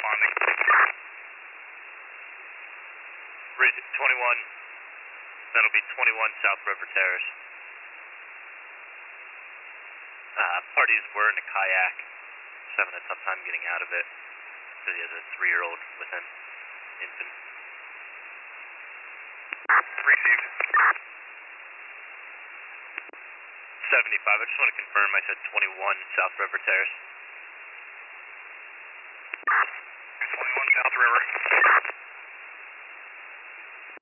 responding. Read 21. That'll be 21 South River Terrace. Parties were in a kayak. Just having a tough time getting out of it because he has a 3-year-old with him, infant. Received. 75. I just want to confirm. I said 21 South River Terrace. 21 South River.